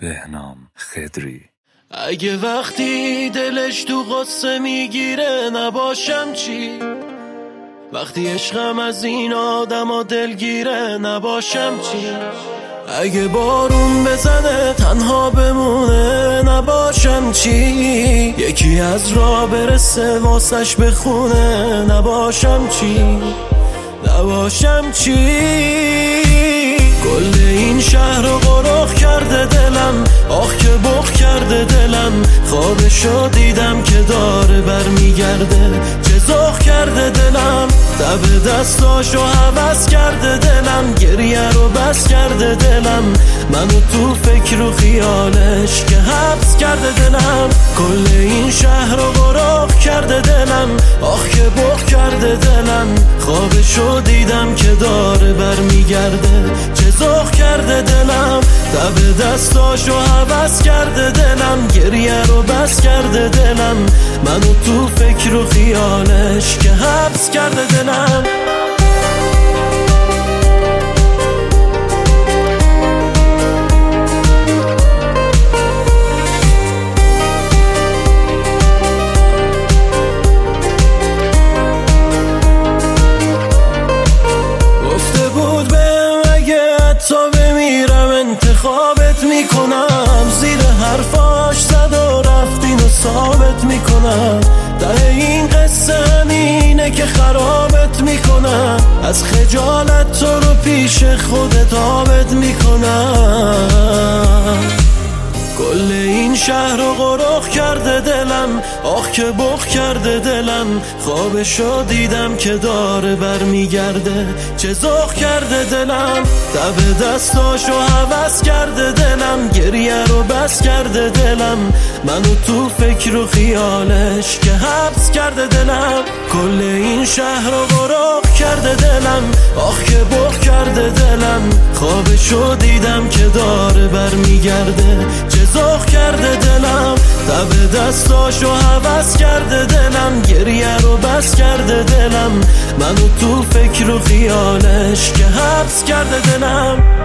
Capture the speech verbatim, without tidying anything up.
بهنام خضری. اگه وقتی دلش تو غصه میگیره نباشم چی؟ وقتی عشقم از این آدم و دلگیره نباشم چی؟ اگه بارون بزنه تنها بمونه نباشم چی؟ یکی از راه برسه واسش بخونه نباشم چی؟ نباشم چی؟ کل این شهر رو غرق کرده دلم، آخ که بغ کرده دلم. خوابشو دیدم که داره برمیگرده، چه ذوق کرده دلم. دب دستاشو حوض کرده دلم، گریه رو بس کرده دلم. منو تو فکر و خیالش که حبس کرده دلم. کل این شهر رو غرق کرده دلم، آخ که بغ کرده دلم. خوابشو دیدم که داره برمیگرده، چه ذوق کرده دلم. دب دستاشو حوض کرده دلم، گریه رو بس کرده دلم. منو تو فکر و خیالش که حبس کرده دلم. گفته بود بهم اگه حتی بمیرم انتخابت میکنم، زیر حرفاش زد و رفت اینو ثابت میکنم. ته این قصه همینه که خرابت میکنم، از خجالت تو رو پیش خودت آبت میکنم. کل این شهر رو غرق کرده دلم، آخ که بغ کرده دلم. خوابشو دیدم که داره برمیگرده، چه ذوق کرده دلم. دب دستاشو حوض کرده دلم، گریه رو بس کرده دلم. منو تو فکر و خیالش که حبس کرده دلم. کل این شهر رو غرق کرده دلم، آخ که بغ کرده دلم. خوابشو دیدم که داره برمیگرده، چه ذوق کرده دلم. دب دستاشو حوض کرده دلم، گریه رو بس کرده دلم. منو تو فکر و خیالش که حبس کرده دلم.